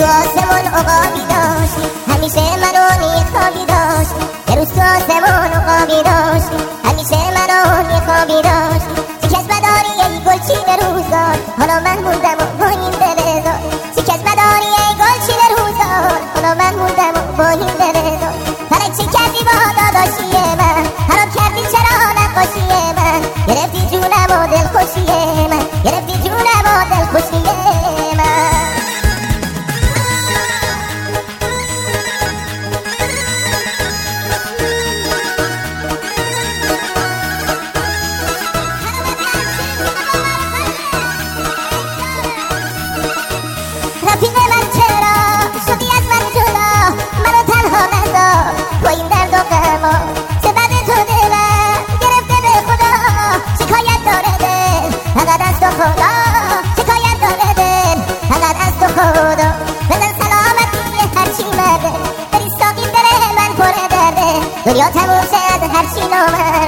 آسمون عقابی داشت، همیشه منو میخوابی داشت. یه روز تو آسمون عقابی داشت، همیشه منو میخوابی داشت. سیکش مداری ای گلچین روزگار، حالا من موندم و با این دل دار. سیکش مداری ای گلچین روزگار، حالا من موندم و با این دل دار. فلک چی کردی با داداشی من، خراب کردی چرا نقاشی من. گرفتی جونم و دلخوشی من، گرفتی جونم و دلخوشی من. رفیق من چرا شدی از من جدا، منو تنها نذار با این درد و غما. سبب تو دلم گرفته به خدا، شکایت داره دل فقط از تو خدا. شکایت داره دل فقط از تو خدا. بزن سلامتی هرچی مرده، بری ساقی دل من پر درده. دنیا تموم شد هرچی نامد،